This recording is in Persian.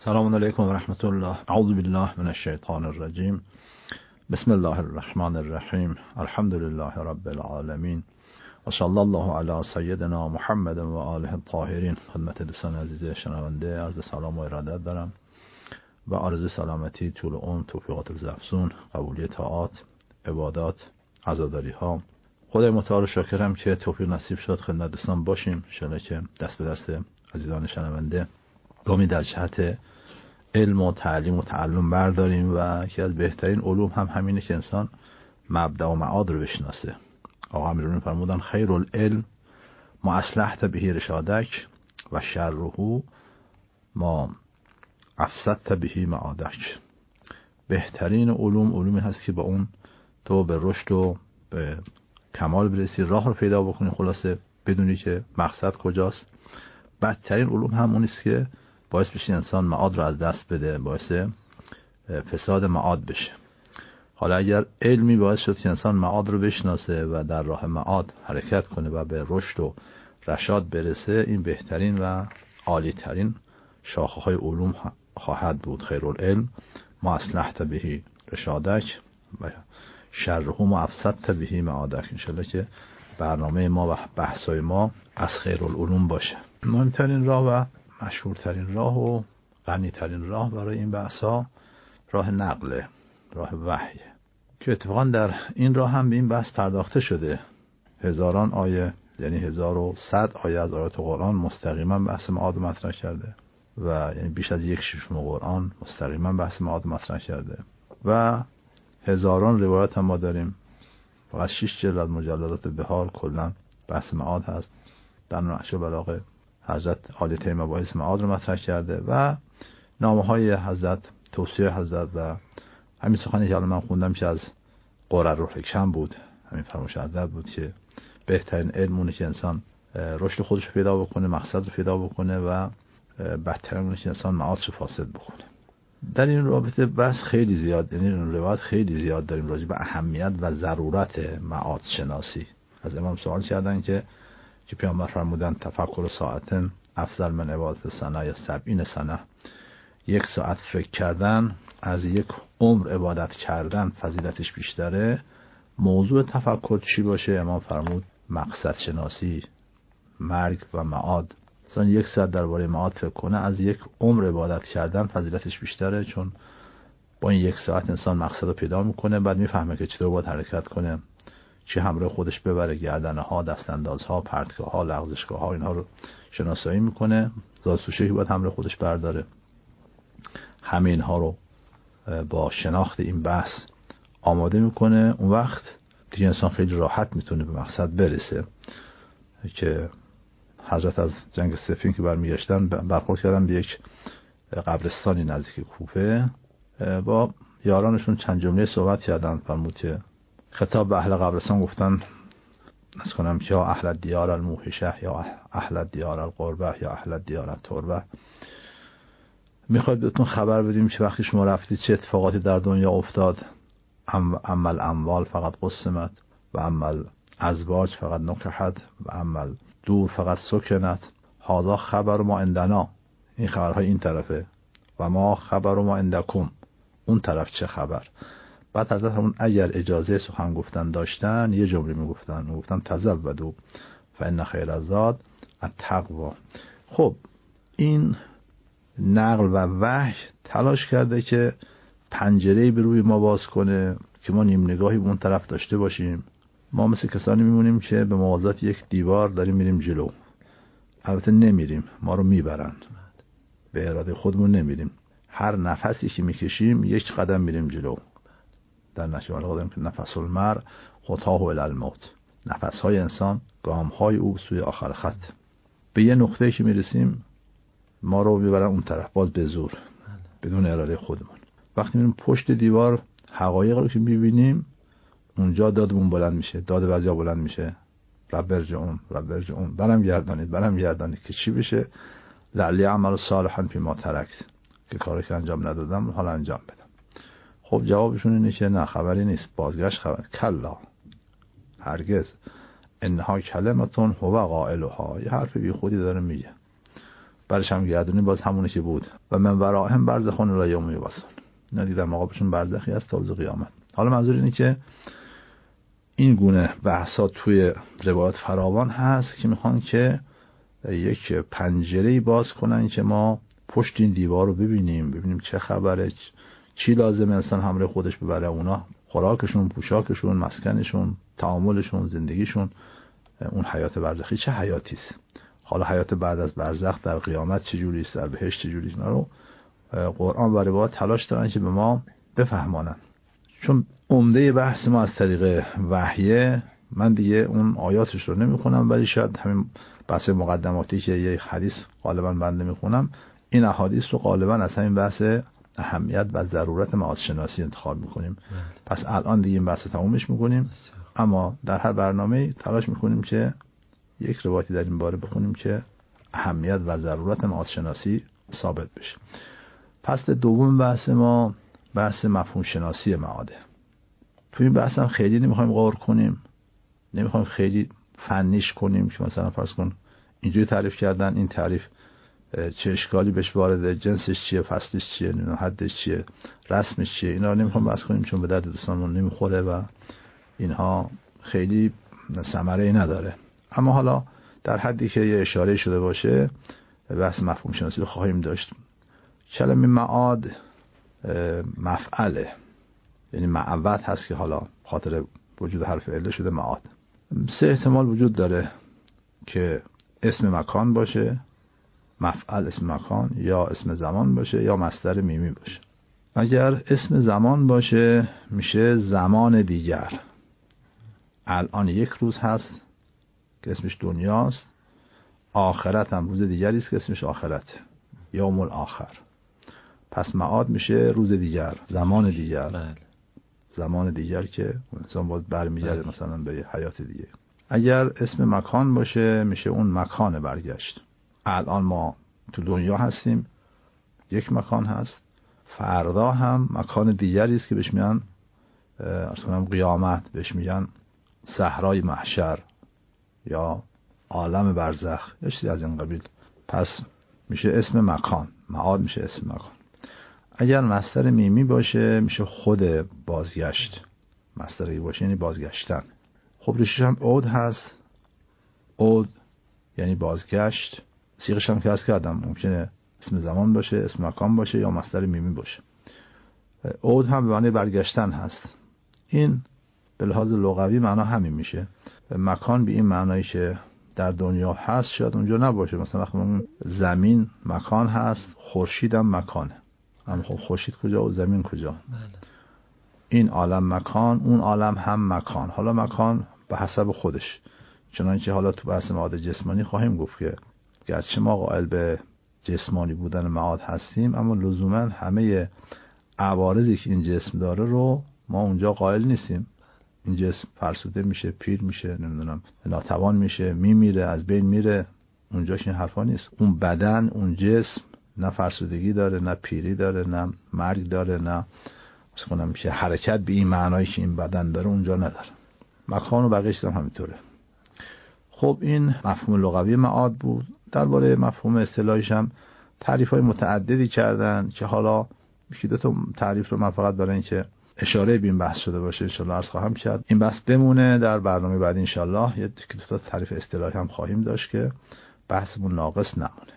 السلام علیکم و رحمت الله. اعوذ بالله من الشیطان الرجیم. بسم الله الرحمن الرحیم. الحمد لله رب العالمین و صلی الله علی سیدنا محمد و آله الطاهرین. خدمت دوستان عزیز شنونده عرض سلام و ارادت دارم و آرزوی سلامتی، طول عمر، توفیقات روزافزون، قبولی طاعات، عبادات، عزاداری ها. خدای متعال شاکرم که توفیق نصیب شد خدمت دوستان باشیم. ان شاءالله که دست به دست عزیزان شنونده گامی در جهت علم و تعلیم و تعلم برداریم و یکی از بهترین علوم هم همینه که انسان مبدأ و معاد رو بشناسه. آقا امیرالمومنین فرمودن خیر العلم ما اصلحت به رشادک و شره ما افسدت به معادک. بهترین علوم علومی هست که با اون تو به رشد و به کمال برسی، راه رو پیدا بکنی، خلاصه بدونی که مقصد کجاست. بدترین علوم هم اونیست که باعث بشه انسان معاد رو از دست بده، باعث فساد معاد بشه. حالا اگر علمی باعث شد که انسان معاد رو بشناسه و در راه معاد حرکت کنه و به رشد و رشاد برسه، این بهترین و عالی ترین شاخه های علوم خواهد بود. خیر العلم ما اصلحت به رشادک و شره ما افسدت به معادک. انشالله که برنامه ما و بحثای ما از خیر العلوم باشه. مهمترین راه و مشهورترین راه و غنیترین راه برای این بحثا راه نقله، راه وحی، که اتفاقا در این راه هم به این بحث پرداخته شده. هزاران آیه، یعنی 1100 آیه از آیات قرآن مستقیما بحث معاد مطرح کرده و یعنی بیش از 1/6 قرآن مستقیما بحث معاد مطرح کرده و هزاران روایت هم ما داریم. فقط 6 جلد از مجلدات بهار کلا بحث معاد هست. در نهج البلاغه حضرت عالی ترین مباحث معاد رو مطرح کرده و نامه های حضرت، توصیه حضرت و همین سخنی که الان من خوندم که از قرر الحکم بود، همین فرمایش حضرت بود که بهترین علم اونه که انسان رشد خودش رو پیدا بکنه، مقصد رو پیدا بکنه و بدترین اونه که انسان معادش رو فاسد بکنه. در این رابطه بحث خیلی زیاد، یعنی روایت خیلی زیاد داریم راجع به اهمیت و ضرورت معاد شناسی. از امام سوال کردن که پیامبر فرمودن تفکر ساعتن افضل من عبادت سنه یا 70 سنه. 1 ساعت فکر کردن از 1 عمر عبادت کردن فضیلتش بیشتره. موضوع تفکر چی باشه؟ امام فرمود مقصد شناسی، مرگ و معاد. مثلا 1 ساعت درباره معاد فکر کنه از 1 عمر عبادت کردن فضیلتش بیشتره، چون با این 1 ساعت انسان مقصد رو پیدا میکنه، بعد میفهمه که چطور باید حرکت کنه، چه همراه خودش ببره، گردنه ها، دستاندازها، پرتگاه ها، لغزشگاه ها، اینها رو شناسایی میکنه، زادسوشهی باید همراه خودش برداره. همه اینها رو با شناخت این بحث آماده میکنه. اون وقت دیگه انسان خیلی راحت میتونه به مقصد برسه. که حضرت از جنگ صفین که برمیگشتن برخورد کردن به یک قبرستانی نزدیک کوفه، با یارانشون چند جمله صحبت کردن. فرمود که خطاب به اهل قبرستان گفتن از کنم که یا اهل دیار الموحشه یا اهل دیار القربه یا اهل دیار التربه، میخواید بهتون خبر بدیم که وقتی شما رفتید چه اتفاقاتی در دنیا افتاد. اما الاموال فقط قسمت و اما الازواج فقط نکحت و اما دور فقط سکنت. هذا خبر ما عندنا، این خبرهای این طرفه، و ما خبر ما عندکم، اون طرف چه خبر. بعد حضرت همون اگر اجازه سخن گفتن داشتن یه جمله میگفتن تزودوا فان خیر الزاد التقوا. خب این نقل و وحی تلاش کرده که پنجره‌ای به روی ما باز کنه که ما نیم نگاهی به اون طرف داشته باشیم. ما مثل کسانی میمونیم که به موازات یک دیوار داریم میریم جلو. البته نمیریم، ما رو میبرن، به اراده خودمون نمیریم. هر نفسی که میکشیم 1 قدم میریم جلو. در نشأه البلاغه داریم که نفس المرء خطاه الی الموت، نفسهای انسان گامهای او سوی آخر خط. به یه نقطه‌ای که میرسیم ما رو میبرن اون طرف، باز به زور، بدون اراده خودمون. وقتی میریم پشت دیوار حقایق رو که میبینیم، اونجا دادمون بلند میشه، داد وجا بلند میشه، رب ارجعون رب ارجعون، برم گردانید که چی بشه؟ لعلی اعمل صالحا فیما ترکت، که کاری که انجام ندادم حالا انجام بدم. خب جوابشون اینه که نه، خبری نیست، بازگشت خبر. کلا، هرگز. انها کلمتون هو قائلها، یه حرف بی خودی داره میگه. برش هم گردونی باز همونی که بود و من وراهم برزخون الی یوم یبعثون. اینا دیگه در مقابلشون برزخی هست تا روز قیامت. حالا منظور اینه که این گونه بحثا توی روایات فراوان هست که میخوان که یک پنجره‌ای باز کنن که ما پشت این دیوار رو ببینیم چه خبره، چی لازمه انسان همراه خودش ببره، اونا خوراکشون، پوشاکشون، مسکنشون، تعاملشون، زندگیشون، اون حیات برزخی چه حیاتی است. حالا حیات بعد از برزخ در قیامت چجوری است، در بهشت چجوری است، اینا رو قرآن و روایات تلاش دارن که به ما بفهمانن. چون عمده بحث ما از طریق وحیه، من دیگه اون آیاتش رو نمیخونم، ولی شاید همین بحث مقدماتی که یک حدیث غالبا بنده میخونم، این احادیث رو غالبا از همین بحث اهمیت و ضرورت معادشناسی انتخاب میکنیم. پس الان دیگه این بحث رو تمومش میکنیم، اما در هر برنامه تلاش میکنیم که یک روایتی در این باره بخونیم که اهمیت و ضرورت معادشناسی ثابت بشه. پس دوم بحث ما بحث مفهوم شناسی معاده. تو این بحث هم خیلی نمیخوایم غور کنیم، نمیخوایم خیلی فنیش کنیم که مثلا فرض کن اینجوری تعریف کردن، این تعریف چه اشکالی بهش وارده، جنسش چیه، فصلش چیه، حدش چیه، رسمش چیه، اینا رو نمیخوام بحث کنیم چون به درد دوستانمون نمیخوره و اینها خیلی ثمره‌ای نداره. اما حالا در حدی که یه اشاره شده باشه بحث مفهوم شناسی رو خواهیم داشت. کلمه معاد مفعله، یعنی معود هست که حالا خاطر وجود حرف عله شده معاد. سه احتمال وجود داره که اسم مکان باشه، مفعل اسم مکان، یا اسم زمان باشه، یا مصدر میمی باشه. اگر اسم زمان باشه میشه زمان دیگر. الان یک روز هست که اسمش دنیاست، آخرت هم روز دیگری است که اسمش آخرته، یوم الاخر. پس معاد میشه روز دیگر، زمان دیگر. بله. زمان دیگر که انسان باید برمیگرده مثلا به حیات دیگه. اگر اسم مکان باشه میشه اون مکان برگشت. الان ما تو دنیا هستیم، یک مکان هست، فردا هم مکان دیگری است که بهش میگن قیامت، بهش میگن صحرای محشر یا عالم برزخ یا چیزی از این قبیل. پس میشه اسم مکان، معاد میشه اسم مکان. اگر مصدر میمی باشه میشه خود بازگشت. مصدری باشه یعنی بازگشتن. خب ریشش هم عود هست. عود یعنی بازگشت. صیغش هم که عرض کردم ممکنه اسم زمان باشه، اسم مکان باشه یا مصدر میمی باشه. عود هم به معنی برگشتن هست. این به لحاظ لغوی معنا همین میشه. مکان به این معنایی که در دنیا هست شاید اونجا نباشه. مثلا وقتی زمین مکان هست، خورشید هم مکانه. اما خب خورشید کجا و زمین کجا؟ این عالم مکان، اون عالم هم مکان. حالا مکان به حسب خودش، چنانچه حالا تو بحث معاد جسمانی خواهیم گفت که گرچه ما قائل به جسمانی بودن معاد هستیم، اما لزوما همه عوارضی که این جسم داره رو ما اونجا قائل نیستیم. این جسم فرسوده میشه، پیر میشه، نمیدونم ناتوان میشه، میمیره، از بین میره. اونجاش این حرفا نیست. اون بدن، اون جسم نه فرسودگی داره، نه پیری داره، نه مرگ داره، نه مثلا میشه حرکت به این معنایی که این بدن داره اونجا نداره. مکان و بقیه‌اش هم همینطوره. خب این مفهوم لغوی معاد بود. درباره مفهوم اصطلاحیش هم تعریف‌های متعددی کردن که حالا یکی دو تا تعریف رو من فقط برای اینکه اشاره به این بحث شده باشه ان شاءالله عرض خواهم کرد. این بحث بمونه، در برنامه بعد ان شاءالله یه دو تا تعریف اصطلاحی هم خواهیم داشت که بحثمون ناقص نمونه.